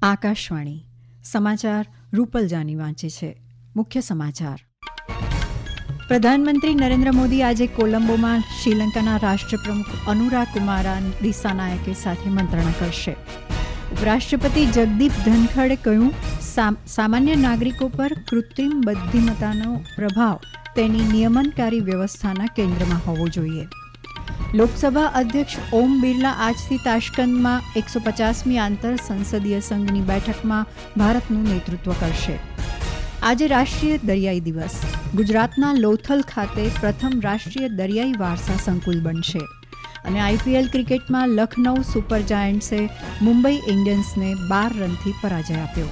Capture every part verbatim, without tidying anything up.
આકાશવાણી સમાચાર રૂપલ જાની વાંચે છે. મુખ્ય સમાચાર. પ્રધાનમંત્રી નરેન્દ્ર મોદી આજે કોલંબોમાં શ્રીલંકાના રાષ્ટ્રપ્રમુખ અનુરા કુમારા દિસાનાયકે સાથે મંત્રણા કરશે. ઉપરાષ્ટ્રપતિ જગદીપ ધનખડે કહ્યું, સામાન્ય નાગરિકો પર કૃત્રિમ બુદ્ધિમત્તાનો પ્રભાવ તેની નિયમનકારી વ્યવસ્થાના કેન્દ્રમાં હોવો જોઈએ. લોકસભા અધ્યક્ષ ઓમ બિરલા આજથી તાશ્કંદમાં એકસો પચાસમી આંતર સંસદીય સંઘની બેઠકમાં ભારતનું નેતૃત્વ કરશે. આજે રાષ્ટ્રીય દરિયાઈ દિવસ. ગુજરાતના લોથલ ખાતે પ્રથમ રાષ્ટ્રીય દરિયાઈ વારસા સંકુલ બનશે. અને આઈપીએલ ક્રિકેટમાં લખનૌ સુપર જાયન્ટ્સે મુંબઈ ઇન્ડિયન્સને બાર રનથી પરાજય આપ્યો.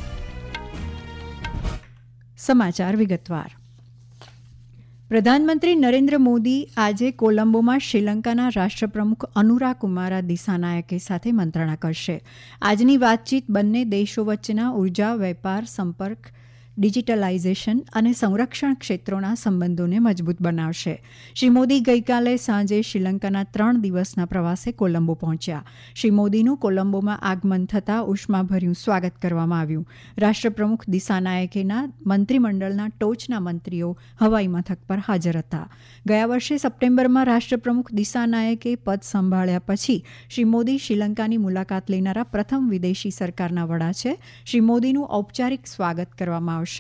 સમાચાર વિગતવાર. પ્રધાનમંત્રી નરેન્દ્ર મોદી આજે કોલંબોમાં શ્રીલંકાના રાષ્ટ્રપ્રમુખ અનુરા કુમારા દિસાનાયકે સાથે મંત્રણા કરશે. આજની વાતચીત બંને દેશો વચ્ચેના ઉર્જા, વેપાર, સંપર્ક, ડિજિટલાઇઝેશન અને સંરક્ષણ ક્ષેત્રોના સંબંધોને મજબૂત બનાવશે. શ્રી મોદી ગઈકાલે સાંજે શ્રીલંકાના ત્રણ દિવસના પ્રવાસે કોલંબો પહોંચ્યા. શ્રી મોદીનું કોલંબોમાં આગમન થતાં ઉષ્માભર્યું સ્વાગત કરવામાં આવ્યું. રાષ્ટ્રપ્રમુખ દિસાનાયકેના મંત્રીમંડળના ટોચના મંત્રીઓ હવાઈ મથક પર હાજર હતા. ગયા વર્ષે સપ્ટેમ્બરમાં રાષ્ટ્રપ્રમુખ દિસાનાયકે પદ સંભાળ્યા પછી શ્રી મોદી શ્રીલંકાની મુલાકાત લેનારા પ્રથમ વિદેશી સરકારના વડા છે. શ્રી મોદીનું ઔપચારિક સ્વાગત કરવામાં આવશે.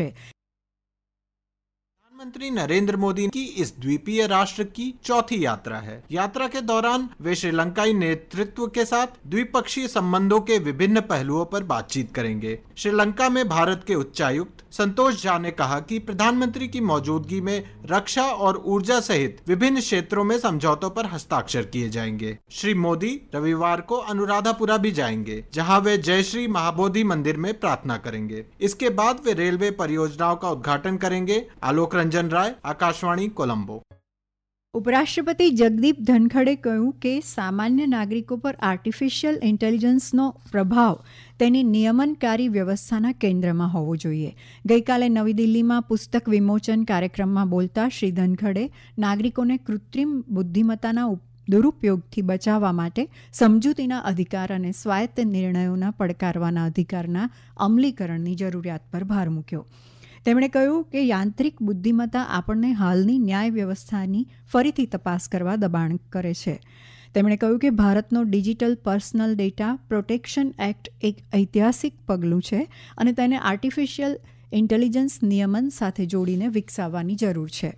प्रधानमंत्री नरेंद्र मोदी की इस द्वीपीय राष्ट्र की चौथी यात्रा है. यात्रा के दौरान वे श्रीलंकाई नेतृत्व के साथ द्विपक्षीय संबंधों के विभिन्न पहलुओं पर बातचीत करेंगे. श्रीलंका में भारत के उच्चायुक्त संतोष झा ने कहा कि प्रधानमंत्री की मौजूदगी में रक्षा और ऊर्जा सहित विभिन्न क्षेत्रों में समझौतों पर हस्ताक्षर किए जाएंगे. श्री मोदी रविवार को अनुराधापुरा भी जाएंगे, जहां वे जयश्री महाबोधि मंदिर में प्रार्थना करेंगे. इसके बाद वे रेलवे परियोजनाओं का उद्घाटन करेंगे. आलोक रंजन राय, आकाशवाणी, कोलंबो. ઉપરાષ્ટ્રપતિ જગદીપ ધનખડે કહ્યું કે સામાન્ય નાગરિકો પર આર્ટિફિશિયલ ઇન્ટેલિજન્સનો પ્રભાવ તેની નિયમનકારી વ્યવસ્થાના કેન્દ્રમાં હોવો જોઈએ. ગઈકાલે નવી દિલ્હીમાં પુસ્તક વિમોચન કાર્યક્રમમાં બોલતા શ્રી ધનખડે નાગરિકોને કૃત્રિમ બુદ્ધિમત્તાના દુરુપયોગથી બચાવવા માટે સમજૂતીના અધિકાર અને સ્વાયત્ત નિર્ણયોના પડકારવાના અધિકારના અમલીકરણની જરૂરિયાત પર ભાર મૂક્યો. તેમણે કહ્યું કે યાંત્રિક બુદ્ધિમત્તા આપણને હાલની ન્યાય વ્યવસ્થાની ફરીથી તપાસ કરવા દબાણ કરે છે. તેમણે કહ્યું કે ભારતનો digital personal data protection act એક ઐતિહાસિક પગલું છે અને તેને આર્ટિફિશિયલ ઇન્ટેલિજન્સ નિયમન સાથે જોડીને વિકસાવવાની જરૂર છે.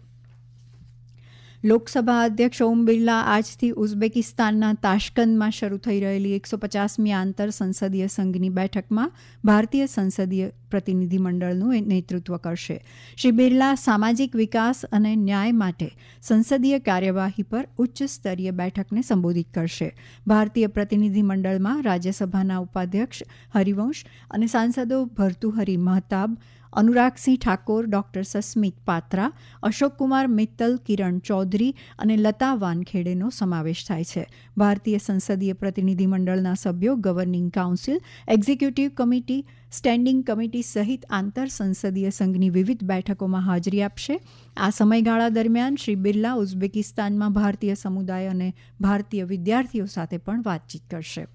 લોકસભા અધ્યક્ષ ઓમ બિરલા આજથી ઉઝબેકિસ્તાનના તાશ્કંદમાં શરૂ થઈ રહેલી એકસો પચાસમી આંતર સંસદીય સંઘની બેઠકમાં ભારતીય સંસદીય પ્રતિનિધિમંડળનું નેતૃત્વ કરશે. શ્રી બિરલા સામાજિક વિકાસ અને ન્યાય માટે સંસદીય કાર્યવાહી પર ઉચ્ચ સ્તરીય બેઠકને સંબોધિત કરશે. ભારતીય પ્રતિનિધિમંડળમાં રાજ્યસભાના ઉપાધ્યક્ષ હરિવંશ અને સાંસદો ભર્તુહરી મહતાબ, અનુરાગસિંહ ઠાકોર, ડોક્ટર સસ્મિત પાત્રા, અશોકકુમાર મિત્તલ, કિરણ ચૌધરી અને લતા વાનખેડેનો સમાવેશ થાય છે. ભારતીય સંસદીય પ્રતિનિધિમંડળના સભ્યો governing council, executive committee, standing committee સહિત આંતર સંસદીય સંઘની વિવિધ બેઠકોમાં હાજરી આપશે. આ સમયગાળા દરમિયાન શ્રી બિરલા ઉઝબેકિસ્તાનમાં ભારતીય સમુદાય અને ભારતીય વિદ્યાર્થીઓ સાથે પણ વાતચીત કરશે.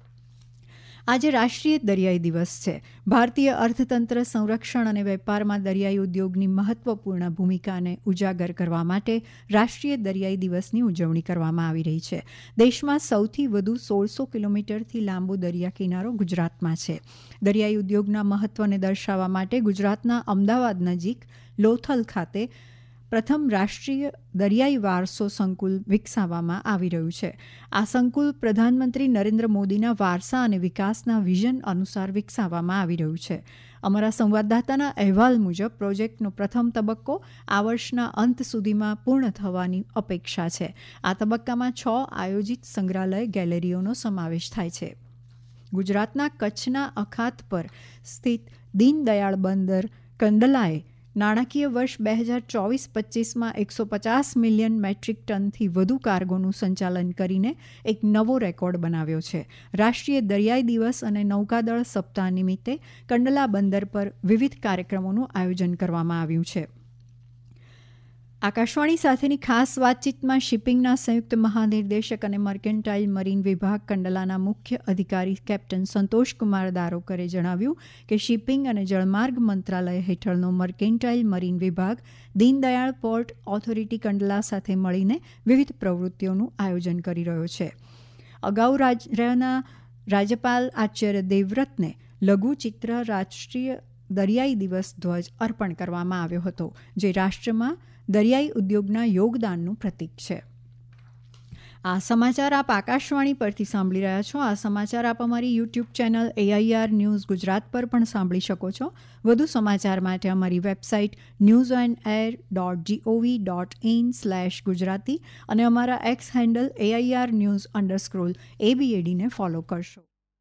આજે રાષ્ટ્રીય દરિયાઈ દિવસ છે. ભારતીય અર્થતંત્ર, સંરક્ષણ અને વેપારમાં દરિયાઈ ઉદ્યોગની મહત્વપૂર્ણ ભૂમિકાને ઉજાગર કરવા માટે રાષ્ટ્રીય દરિયાઈ દિવસની ઉજવણી કરવામાં આવી રહી છે. દેશમાં સૌથી વધુ સોળસો કિલોમીટરથી લાંબો દરિયા કિનારો ગુજરાતમાં છે. દરિયાઈ ઉદ્યોગના મહત્વને દર્શાવવા માટે ગુજરાતના અમદાવાદ નજીક લોથલ ખાતે પ્રથમ રાષ્ટ્રીય દરિયાઈ વારસો સંકુલ વિકસાવવામાં આવી રહ્યું છે. આ સંકુલ પ્રધાનમંત્રી નરેન્દ્ર મોદીના વારસા અને વિકાસના વિઝન અનુસાર વિકસાવવામાં આવી રહ્યું છે. અમારા સંવાદદાતાના અહેવાલ મુજબ પ્રોજેક્ટનો પ્રથમ તબક્કો આ વર્ષના અંત સુધીમાં પૂર્ણ થવાની અપેક્ષા છે. આ તબક્કામાં છ આયોજિત સંગ્રહાલય ગેલેરીઓનો સમાવેશ થાય છે. ગુજરાતના કચ્છના અખાત પર સ્થિત દીનદયાળ બંદર કંડલાએ નાણાકીય વર્ષ બે હજાર ચોવીસ પચીસમાં એકસો પચાસ મિલિયન મેટ્રિક ટનથી વધુ કાર્ગોનું સંચાલન કરીને એક નવો રેકોર્ડ બનાવ્યો છે. રાષ્ટ્રીય દરિયાઈ દિવસ અને નૌકાદળ સપ્તાહ નિમિત્તે કંડલા બંદર પર વિવિધ કાર્યક્રમોનું આયોજન કરવામાં આવ્યું છે. આકાશવાણી સાથેની ખાસ વાતચીતમાં શિપિંગના સંયુક્ત મહાનિર્દેશક અને મર્કેન્ટાઇલ મરીન વિભાગ કંડલાના મુખ્ય અધિકારી કેપ્ટન સંતોષકુમાર દારોકરે જણાવ્યું કે શિપિંગ અને જળમાર્ગ મંત્રાલય હેઠળનો મર્કેન્ટાઇલ મરીન વિભાગ દીનદયાળ પોર્ટ ઓથોરિટી કંડલા સાથે મળીને વિવિધ પ્રવૃત્તિઓનું આયોજન કરી રહ્યો છે. અગાઉ રાજ્યના રાજ્યપાલ આચાર્ય દેવવ્રતને લઘુચિત્ર રાષ્ટ્રીય દરિયાઈ દિવસ ધ્વજ અર્પણ કરવામાં આવ્યો હતો, જે રાષ્ટ્રમાં દરિયાઈ ઉદ્યોગના યોગદાનનું પ્રતીક છે. આ સમાચાર આપ આકાશવાણી પરથી સાંભળી રહ્યા છો. આ સમાચાર આપ અમારી YouTube channel AIR news Gujarat પર પણ સાંભળી શકો છો. વધુ સમાચાર માટે અમારી website news and air dot gov dot in slash Gujarati અને અમારા X handle AIR news underscore એબીએડીને ફોલો કરશો.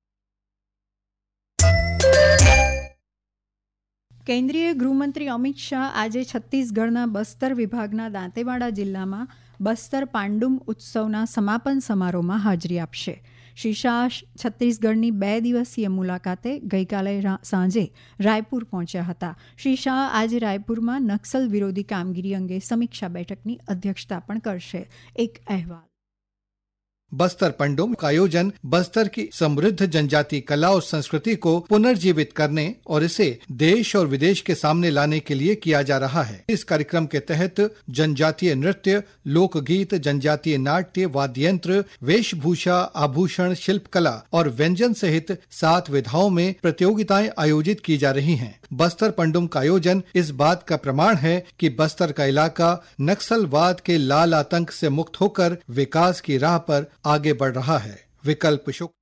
કેન્દ્રીય ગૃહમંત્રી અમિત શાહ આજે છત્તીસગઢના બસ્તર વિભાગના દાંતેવાડા જિલ્લામાં બસ્તર પાંડુમ ઉત્સવના સમાપન સમારોહમાં હાજરી આપશે. શ્રી શાહ છત્તીસગઢની બે દિવસીય મુલાકાતે ગઈકાલે સાંજે રાયપુર પહોંચ્યા હતા. શ્રી શાહ આજે રાયપુરમાં નક્સલ વિરોધી કામગીરી અંગે સમીક્ષા બેઠકની અધ્યક્ષતા પણ કરશે. એક અહેવાલ. बस्तर पंडुम का आयोजन बस्तर की समृद्ध जनजातीय कला और संस्कृति को पुनर्जीवित करने और इसे देश और विदेश के सामने लाने के लिए किया जा रहा है. इस कार्यक्रम के तहत जनजातीय नृत्य, लोकगीत, जनजातीय नाट्य, वाद्य यंत्र, वेशभूषा, आभूषण, शिल्पकला और व्यंजन सहित सात विधाओं में प्रतियोगिताएं आयोजित की जा रही हैं. बस्तर पंडुम का आयोजन इस बात का प्रमाण है कि बस्तर का इलाका नक्सलवाद के लाल आतंक से मुक्त होकर विकास की राह पर आगे बढ़ रहा है. विकल्प शुक्ल.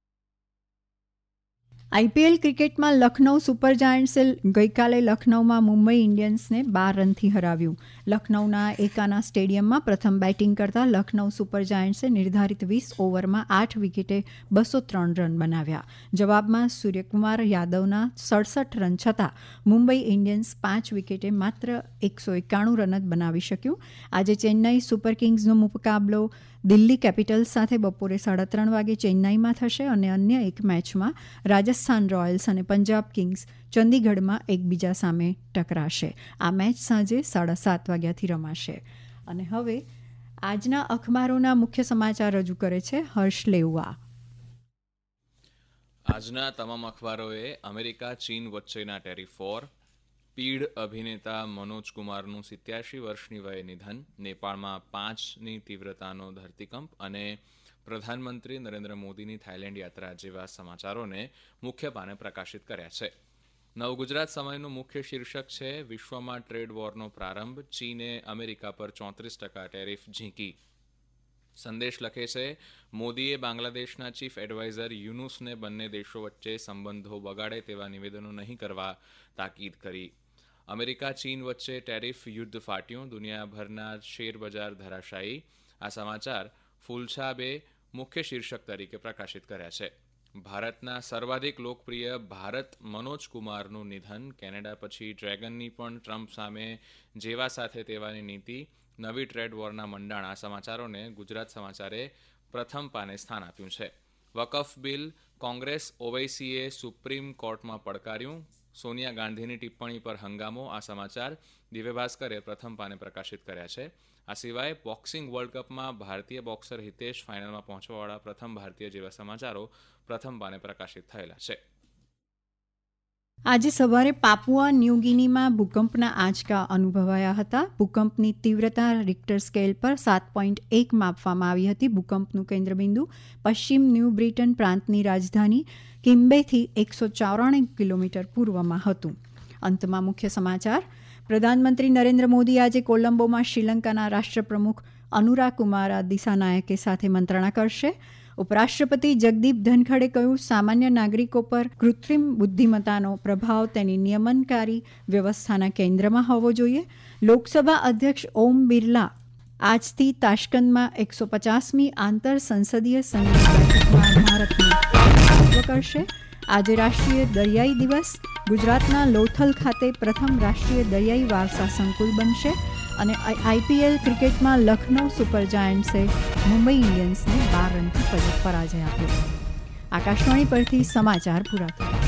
આઈપીએલ ક્રિકેટમાં લખનૌ સુપર જાયન્ટ્સે ગઈકાલે લખનૌમાં મુંબઈ ઇન્ડિયન્સને બાર રનથી હરાવ્યું. લખનૌના એકાના સ્ટેડિયમમાં પ્રથમ બેટિંગ કરતા લખનૌ સુપર જાયન્ટ્સે નિર્ધારિત વીસ ઓવરમાં આઠ વિકેટે બસો ત્રણ રન બનાવ્યા. જવાબમાં સૂર્યકુમાર યાદવના સડસઠ રન છતાં મુંબઈ ઇન્ડિયન્સ પાંચ વિકેટે માત્ર એકસો એકાણું રન જ બનાવી શક્યું. આજે ચેન્નાઈ સુપર કિંગ્સનો મુકાબલો દિલ્હી કેપિટલ્સ સાથે બપોરે સાડા ત્રણ વાગે ચેન્નાઈમાં થશે અને અન્ય એક મેચમાં રાજસ્થાન રોયલ્સ અને પંજાબ કિંગ્સ ચંદીગઢમાં એકબીજા સામે ટકરાશે. આ મેચ સાંજે સાડા સાત વાગ્યાથી રમાશે. અને હવે આજના અખબારોના મુખ્ય સમાચાર રજૂ કરે છે હર્ષ લેઉવા. આજના તમામ અખબારોએ અમેરિકા ચીન વચ્ચેના ટેરિફ વોર, પીઢ અભિનેતા મનોજ કુમારનું સિત્યાસી વર્ષની વયે નિધન, નેપાળમાં પાંચની તીવ્રતાનો ધરતીકંપ અને પ્રધાનમંત્રી નરેન્દ્ર મોદીની થાઇલેન્ડ યાત્રા જેવા સમાચારોને મુખ્ય પાને પ્રકાશિત કર્યા છે. નવ ગુજરાત સમયનું મુખ્ય શીર્ષક છે વિશ્વમાં ટ્રેડ વોરનો પ્રારંભ, ચીને અમેરિકા પર ચોત્રીસ ટકા ટેરિફ ઝીંકી. સંદેશ લખે છે મોદીએ બાંગ્લાદેશના ચીફ એડવાઇઝર યુનુસને બંને દેશો વચ્ચે સંબંધો બગાડે તેવા નિવેદનો નહીં કરવા તાકીદ કરી. અમેરિકા ચીન વચ્ચે ટેરિફ યુદ્ધ ફાટ્યું, દુનિયાભરના શેર બજાર ધરાશાયી. આ સમાચાર ફૂલછાબે મુખ્ય શીર્ષક તરીકે પ્રકાશિત કર્યા છે. ભારતના સર્વાધિક લોકપ્રિય ભારત મનોજ કુમારનું નિધન, કેનેડા પછી ડ્રેગનની પણ ટ્રમ્પ સામે જેવા સાથે તેવાની નીતિ, નવી ટ્રેડ વોરના મંડાણ. આ સમાચારોને ગુજરાત સમાચારે પ્રથમ પાને સ્થાન આપ્યું છે. વકફ બિલ, કોંગ્રેસ ઓવૈસીએ સુપ્રીમ કોર્ટમાં પડકાર્યું, સોનિયા ગાંધીની ટિપ્પણી પર હંગામો. આ સમાચાર દિવ્ય ભાસ્કરે પ્રથમ પાને પ્રકાશિત કર્યા છે. આ સિવાય બોક્સિંગ વર્લ્ડ કપમાં ભારતીય બોક્સર હિતેશ ફાઇનલમાં પહોંચવાવાળા પ્રથમ ભારતીય જેવા સમાચારો પ્રથમ પાને પ્રકાશિત થયેલા છે. આજે સવારે પાપુઆ ન્યૂગિનીમાં ભૂકંપના આંચકા અનુભવાયા હતા. ભૂકંપની તીવ્રતા રિક્ટર સ્કેલ પર સાત પોઈન્ટ એક માપવામાં આવી હતી. ભૂકંપનું કેન્દ્રબિંદુ પશ્ચિમ ન્યૂ બ્રિટન પ્રાંતની રાજધાની કિમ્બેથી એકસો ચોરાણું કિલોમીટર પૂર્વમાં હતું. અંતમાં મુખ્ય સમાચાર. પ્રધાનમંત્રી નરેન્દ્ર મોદી આજે કોલંબોમાં શ્રીલંકાના રાષ્ટ્રપ્રમુખ અનુરા કુમારા દિસાનાયકે સાથે મંત્રણા કરશે. ઉપરાષ્ટ્રપતિ જગદીપ ધનખડે કહ્યું, સામાન્ય નાગરિકો પર કૃત્રિમ બુદ્ધિમત્તાનો પ્રભાવ તેની નિયમનકારી વ્યવસ્થાના કેન્દ્રમાં હોવો જોઈએ. લોકસભા અધ્યક્ષ ઓમ બિરલા આજથી તાશ્કંદમાં એકસો પચાસમી આંતર સંસદીય સંઘની બેઠકમાં ભારતનું નેતૃત્વ કરશે. આજે રાષ્ટ્રીય દરિયાઈ દિવસ. ગુજરાતના લોથલ ખાતે પ્રથમ રાષ્ટ્રીય દરિયાઈ વારસા સંકુલ બનશે. અને આઈપીએલ ક્રિકેટમાં લખનૌ સુપર જાયન્ટ્સે મુંબઈ ઇન્ડિયન્સને બાર રનથી પરાજય આપ્યો. આકાશવાણી પરથી સમાચાર પૂરા થયા.